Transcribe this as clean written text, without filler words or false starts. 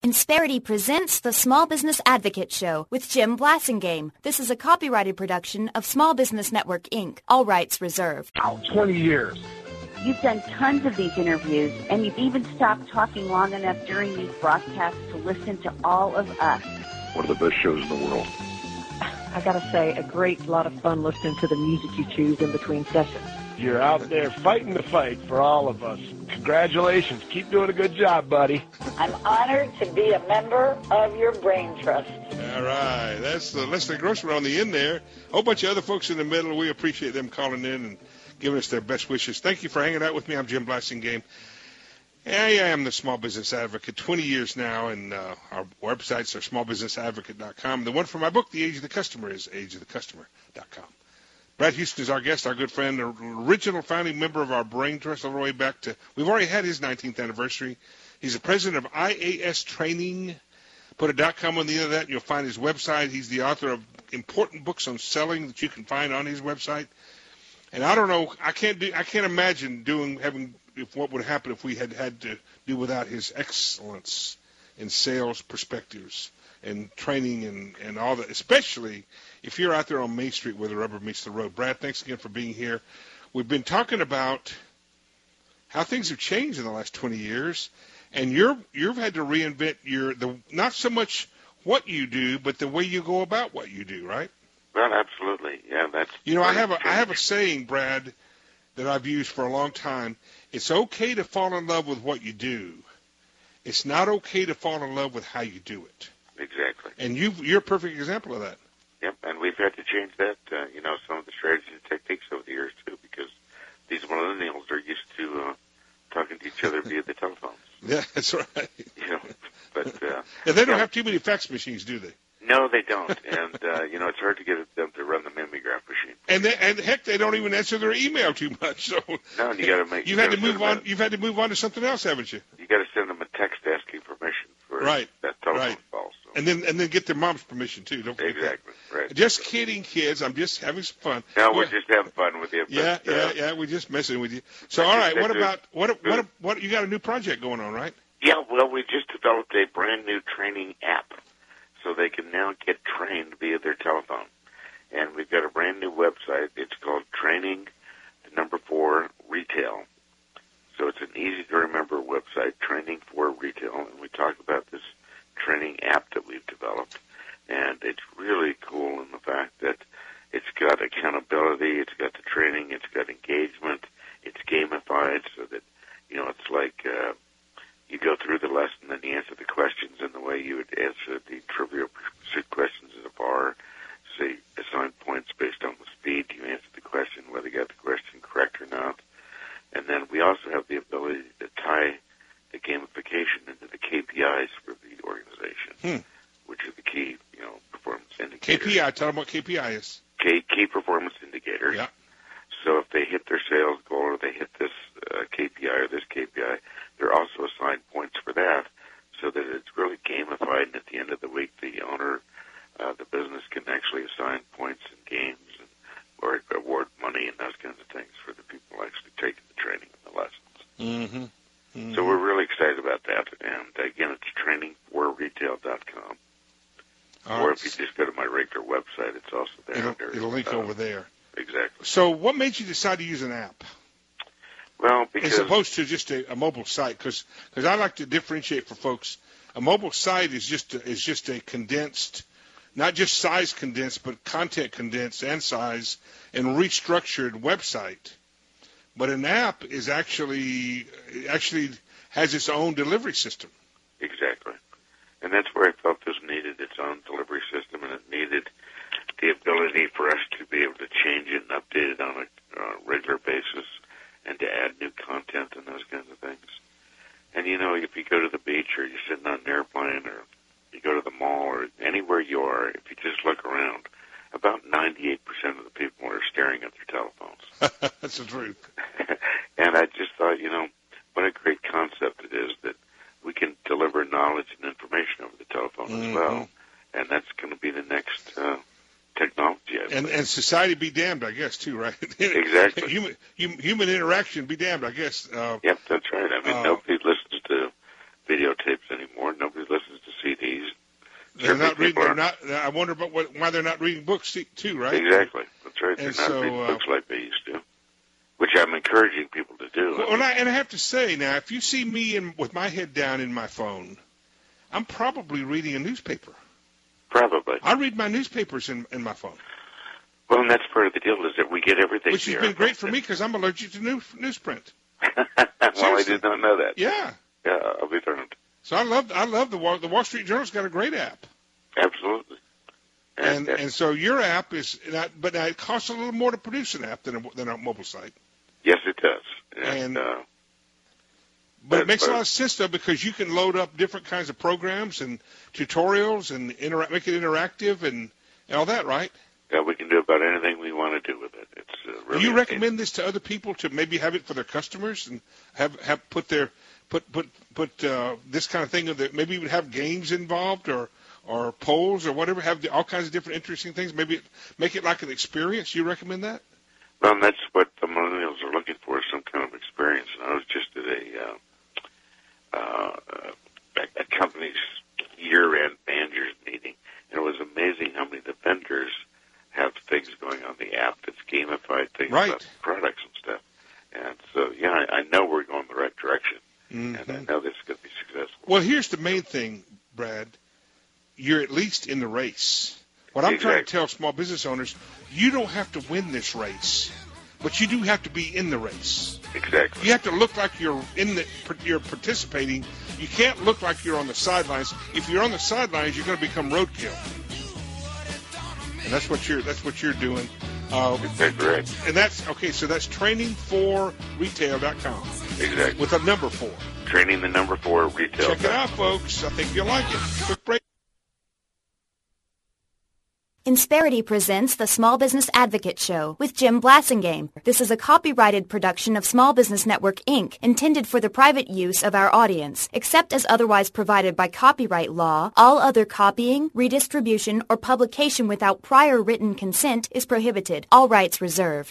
Insperity presents the Small Business Advocate Show with Jim Blasingame. This is a copyrighted production of Small Business Network, Inc. All rights reserved. 20 years. You've done tons of these interviews, and you've even stopped talking long enough during these broadcasts to listen to all of us. One of the best shows in the world. I gotta say, a great lot of fun listening to the music you choose in between sessions. You're out there fighting the fight for all of us. Congratulations. Keep doing a good job, buddy. I'm honored to be a member of your brain trust. All right. That's Leslie Grossman on the end there. A whole bunch of other folks in the middle. We appreciate them calling in and giving us their best wishes. Thank you for hanging out with me. I'm Jim Blasingame. I am the Small Business Advocate, 20 years now, and our websites are smallbusinessadvocate.com. The one for my book, The Age of the Customer, is ageofthecustomer.com. Brad Houston is our guest, our good friend, an original founding member of our Brain Trust all the way back to, we've already had his 19th anniversary. He's the president of IAS Training. Put a .com on the end of that, and you'll find his website. He's the author of important books on selling that you can find on his website. And I don't know, I can't imagine what would happen if we had to do without his excellence in sales perspectives and training and all that, especially if you're out there on Main Street where the rubber meets the road. Brad, thanks again for being here. We've been talking about how things have changed in the last 20 years, and you've had to reinvent not so much what you do, but the way you go about what you do, right? Well, absolutely. Yeah, that's. I have a saying, Brad, that I've used for a long time. It's okay to fall in love with what you do. It's not okay to fall in love with how you do it. Exactly. And you're a perfect example of that. Yep, and we've had to change that, some of the strategies and techniques over the years, too, because these millennials are used to talking to each other via the telephones. Yeah, that's right. But and they don't have too many fax machines, do they? No, they don't. And, it's hard to get them to run the mimeograph machine. And heck, they don't even answer their email too much. So no, and you got to make. You've had to move on. You've had to move on to something else, haven't you? You got to send them a text asking permission for that telephone call. So. And then get their mom's permission too. Don't forget exactly. That. Right. Just kidding, kids. I'm just having some fun. No, we're just having fun with you. But, yeah. We're just messing with you. So all right, what you got a new project going on, right? Yeah. Well, we just developed a brand new training app. So they can now get trained via their telephone. And we've got a brand new website. It's called Training, 4 Retail. So it's an easy-to-remember website, Training for Retail. And we talk about this training app that we've developed. And it's really cool in the fact that it's got accountability, it's got the training, it's got engagement, it's gamified so that, it's like... you go through the lesson, then you answer the questions in the way you would answer the Trivial Pursuit questions at a bar. So you assign points based on the speed you answer the question, whether you got the question correct or not. And then we also have the ability to tie the gamification into the KPIs for the organization, which are the key, performance indicators. KPI, tell them what KPI is. Key performance indicators. Yeah. So if they hit their sales goal or they hit this KPI or this KPI, they're also assigned points for that so that it's really gamified. And at the end of the week, the owner, the business can actually assign points and games or award money and those kinds of things for the people actually taking the training and the lessons. Mm-hmm. Mm-hmm. So we're really excited about that. And, again, it's trainingforretail.com. Or if you just go to my regular website, it's also there. It'll link over there. Exactly. So what made you decide to use an app? Well, because... as opposed to just a mobile site, because I like to differentiate for folks. A mobile site is just a condensed, not just size condensed, but content condensed and size and restructured website. But an app is actually has its own delivery system. Exactly. And that's where I felt this needed its own delivery system, and it needed the ability for us to be able to change it and update it on a regular basis and to add new content and those kinds of things. And, if you go to the beach or you're sitting on an airplane or you go to the mall or anywhere you are, if you just look around, about 98% of the people are staring at their telephones. That's the truth. And I just thought, what a great concept it is that we can deliver knowledge and information over the telephone as well. And that's going to be the next technology. And society be damned, I guess, too, right? Exactly. Human interaction be damned, I guess. Yep, that's right. I mean, nobody listens to videotapes anymore. Nobody listens to They're not reading. I wonder about why they're not reading books too, right? Exactly. That's right. They're And not reading books like they used to, which I'm encouraging people to do. Well, I have to say now, if you see me with my head down in my phone, I'm probably reading a newspaper. Probably. I read my newspapers in my phone. Well, and that's part of the deal is that we get everything. Which has been great for me because I'm allergic to newsprint. Well, I did not know that. Yeah. Yeah, I'll be darned. So I love the Wall Street Journal's got a great app. Absolutely. And so your app is, but now it costs a little more to produce an app than a mobile site. Yes, it does. But it makes a lot of sense though because you can load up different kinds of programs and tutorials and make it interactive and all that, right? Yeah, we can do about anything we want to do with it. It's really. Do you recommend this to other people to maybe have it for their customers and have put this kind of thing that maybe even have games involved or polls or whatever, have all kinds of different interesting things, maybe make it like an experience? You recommend that? Well, and that's what the millennials are looking for, some kind of experience. And I was just at a company's year-end managers meeting, and it was amazing how many of the vendors have things going on the app that's gamified things about products and stuff. And so, yeah, I know we're going the right direction, and I know this is going to be successful. Well, here's the main thing, Brad. You're at least in the race. What I'm trying to tell small business owners, you don't have to win this race, but you do have to be in the race. Exactly. You have to look like you're you're participating. You can't look like you're on the sidelines. If you're on the sidelines, you're going to become roadkill. And that's what you're doing. Correct. And that's okay. So that's training4retail.com. Exactly. With a number 4. Training the number 4 retail. Check it out, folks. I think you'll like it. Quick break. Insperity presents the Small Business Advocate Show with Jim Blasingame. This is a copyrighted production of Small Business Network, Inc., intended for the private use of our audience. Except as otherwise provided by copyright law, all other copying, redistribution, or publication without prior written consent is prohibited. All rights reserved.